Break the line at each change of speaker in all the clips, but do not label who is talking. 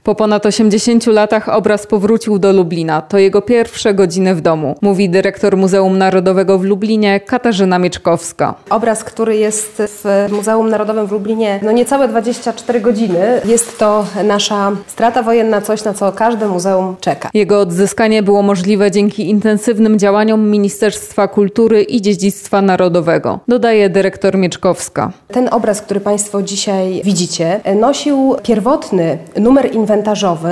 Po ponad 80 latach obraz powrócił do Lublina. To jego pierwsze godziny w domu, mówi dyrektor Muzeum Narodowego w Lublinie Katarzyna Mieczkowska.
Obraz, który jest w Muzeum Narodowym w Lublinie niecałe 24 godziny. Jest to nasza strata wojenna, coś na co każde muzeum czeka.
Jego odzyskanie było możliwe dzięki intensywnym działaniom Ministerstwa Kultury i Dziedzictwa Narodowego, dodaje dyrektor Mieczkowska.
Ten obraz, który Państwo dzisiaj widzicie, nosił pierwotny numer inwentarzowy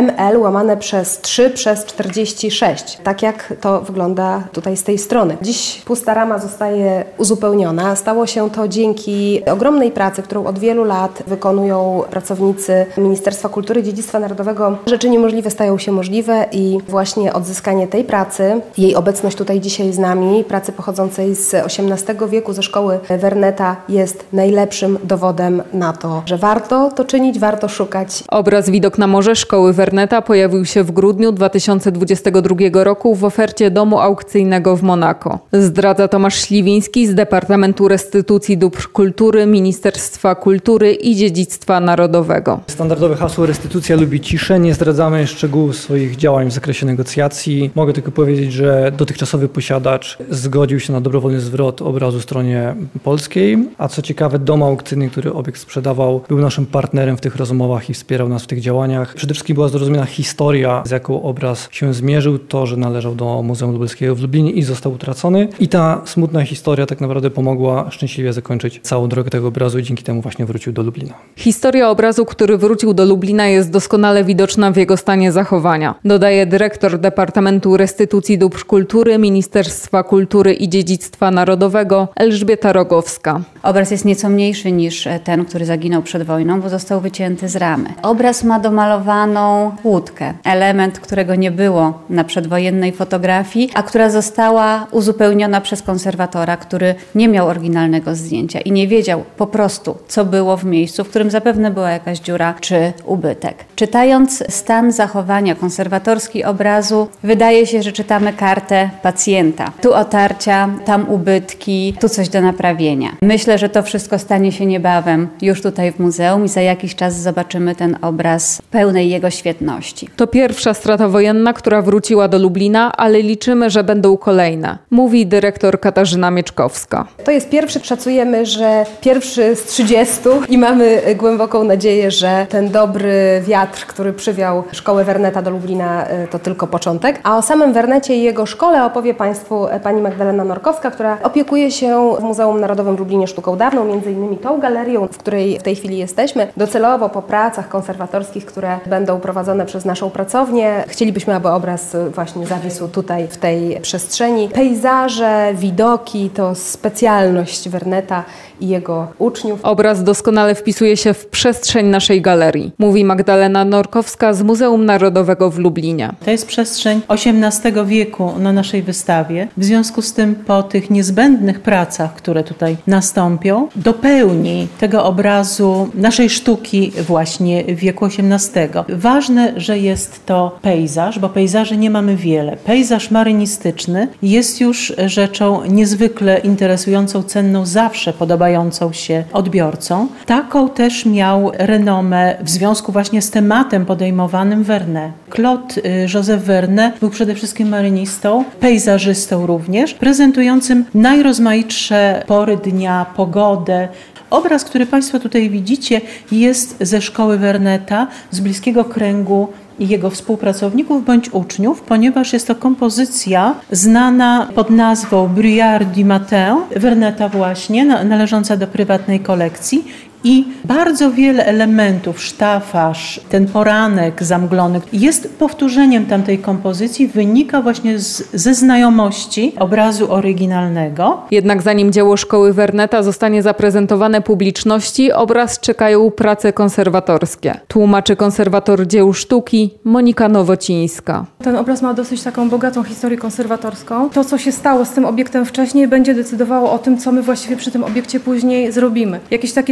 ML/3/46. Tak jak to wygląda tutaj z tej strony. Dziś pusta rama zostaje uzupełniona. Stało się to dzięki ogromnej pracy, którą od wielu lat wykonują pracownicy Ministerstwa Kultury i Dziedzictwa Narodowego. Rzeczy niemożliwe stają się możliwe i właśnie odzyskanie tej pracy, jej obecność tutaj dzisiaj z nami, pracy pochodzącej z XVIII wieku ze szkoły Werneta jest najlepszym dowodem na to, że warto to czynić, warto szukać.
Obraz Widok na morze szkoły Werneta pojawił się w grudniu 2022 roku w ofercie domu aukcyjnego w Monako. Zdradza Tomasz Śliwiński z Departamentu Restytucji Dóbr Kultury Ministerstwa Kultury i Dziedzictwa Narodowego.
Standardowe hasło restytucja lubi ciszę. Nie zdradzamy szczegółów swoich działań w zakresie negocjacji. Mogę tylko powiedzieć, że dotychczasowy posiadacz zgodził się na dobrowolny zwrot obrazu stronie polskiej, a co ciekawe dom aukcyjny, który obiekt sprzedawał, był naszym partnerem w tych rozmowach i wspierał nas w tych działaniach. Przede wszystkim była zrozumiana historia, z jaką obraz się zmierzył, to, że należał do Muzeum Lubelskiego w Lublinie i został utracony. I ta smutna historia tak naprawdę pomogła szczęśliwie zakończyć całą drogę tego obrazu i dzięki temu właśnie wrócił do Lublina.
Historia obrazu, który wrócił do Lublina, jest doskonale widoczna w jego stanie zachowania, dodaje dyrektor Departamentu Restytucji Dóbr Kultury Ministerstwa Kultury i Dziedzictwa Narodowego Elżbieta Rogowska.
Obraz jest nieco mniejszy niż ten, który zaginął przed wojną, bo został wycięty z ramy. Obraz ma domalowaną łódkę, element, którego nie było na przedwojennej fotografii, a która została uzupełniona przez konserwatora, który nie miał oryginalnego zdjęcia i nie wiedział po prostu, co było w miejscu, w którym zapewne była jakaś dziura czy ubytek. Czytając stan zachowania konserwatorski obrazu, wydaje się, że czytamy kartę pacjenta. Tu otarcia, tam ubytki, tu coś do naprawienia. Myślę, że to wszystko stanie się niebawem już tutaj w muzeum i za jakiś czas zobaczymy ten obraz pełnej jego świetności.
To pierwsza strata wojenna, która wróciła do Lublina, ale liczymy, że będą kolejne, mówi dyrektor Katarzyna Mieczkowska.
To jest pierwszy, szacujemy, że pierwszy z 30 i mamy głęboką nadzieję, że ten dobry wiatr, który przywiał szkołę Werneta do Lublina, to tylko początek. A o samym Wernecie i jego szkole opowie Państwu pani Magdalena Norkowska, która opiekuje się w Muzeum Narodowym w Lublinie sztuką dawną, między innymi tą galerią, w której w tej chwili jesteśmy. Docelowo po pracach konserwatorskich, które będą prowadzone przez naszą pracownię, chcielibyśmy, aby obraz właśnie zawisł tutaj w tej przestrzeni. Pejzaże, widoki to specjalność Werneta i jego uczniów.
Obraz doskonale wpisuje się w przestrzeń naszej galerii, mówi Magdalena Norkowska z Muzeum Narodowego w Lublinie.
To jest przestrzeń XVIII wieku na naszej wystawie. W związku z tym po tych niezbędnych pracach, które tutaj nastąpią, dopełni tego obrazu naszej sztuki właśnie wieku XVIII. Ważne, że jest to pejzaż, bo pejzaży nie mamy wiele. Pejzaż marynistyczny jest już rzeczą niezwykle interesującą, cenną, zawsze podobającą się odbiorcom. Taką też miał renomę w związku właśnie z tematem podejmowanym Vernet. Claude Joseph Vernet był przede wszystkim marynistą, pejzażystą również, prezentującym najrozmaitsze pory dnia, pogodę. Obraz, który Państwo tutaj widzicie, jest ze szkoły Werneta, z bliskiego kręgu jego współpracowników bądź uczniów, ponieważ jest to kompozycja znana pod nazwą Bruyère du Matin, Werneta właśnie, należąca do prywatnej kolekcji. I bardzo wiele elementów, sztafaż, ten poranek zamglony jest powtórzeniem tamtej kompozycji, wynika właśnie ze znajomości obrazu oryginalnego.
Jednak zanim dzieło szkoły Werneta zostanie zaprezentowane publiczności, obraz czekają prace konserwatorskie. Tłumaczy konserwator dzieł sztuki Monika Nowocińska.
Ten obraz ma dosyć taką bogatą historię konserwatorską. To, co się stało z tym obiektem wcześniej, będzie decydowało o tym, co my właściwie przy tym obiekcie później zrobimy. Jakieś takie szczegółowe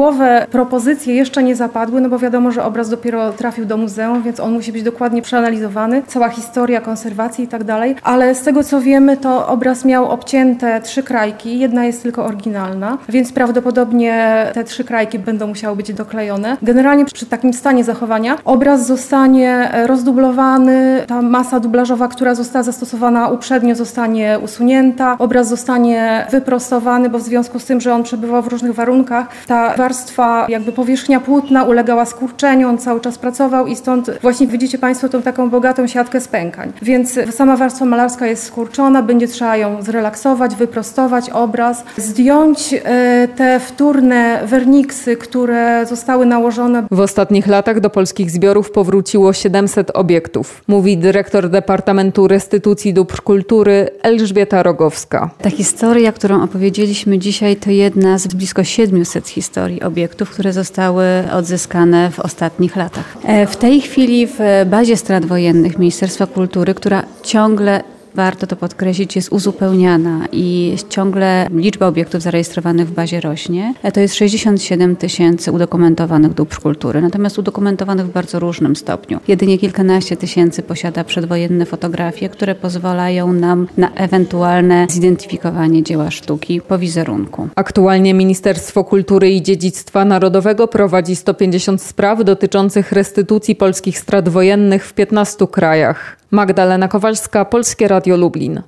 Szczegółowe propozycje jeszcze nie zapadły, no bo wiadomo, że obraz dopiero trafił do muzeum, więc on musi być dokładnie przeanalizowany, cała historia konserwacji i tak dalej, ale z tego co wiemy, to obraz miał obcięte 3 krajki, jedna jest tylko oryginalna, więc prawdopodobnie te 3 krajki będą musiały być doklejone. Generalnie przy takim stanie zachowania obraz zostanie rozdublowany, ta masa dublażowa, która została zastosowana uprzednio, zostanie usunięta, obraz zostanie wyprostowany, bo w związku z tym, że on przebywał w różnych warunkach, ta warstwa, jakby powierzchnia płótna ulegała skurczeniu, on cały czas pracował i stąd właśnie widzicie Państwo tą taką bogatą siatkę spękań. Więc sama warstwa malarska jest skurczona, będzie trzeba ją zrelaksować, wyprostować obraz, zdjąć te wtórne werniksy, które zostały nałożone.
W ostatnich latach do polskich zbiorów powróciło 700 obiektów, mówi dyrektor Departamentu Restytucji Dóbr Kultury Elżbieta Rogowska.
Ta historia, którą opowiedzieliśmy dzisiaj, to jedna z blisko 700 historii obiektów, które zostały odzyskane w ostatnich latach. W tej chwili w bazie strat wojennych Ministerstwa Kultury, która ciągle, warto to podkreślić, jest uzupełniana i ciągle liczba obiektów zarejestrowanych w bazie rośnie. To jest 67 000 udokumentowanych dóbr kultury, natomiast udokumentowanych w bardzo różnym stopniu. Jedynie kilkanaście tysięcy posiada przedwojenne fotografie, które pozwalają nam na ewentualne zidentyfikowanie dzieła sztuki po wizerunku.
Aktualnie Ministerstwo Kultury i Dziedzictwa Narodowego prowadzi 150 spraw dotyczących restytucji polskich strat wojennych w 15 krajach. Magdalena Kowalska, Polskie Radio Lublin.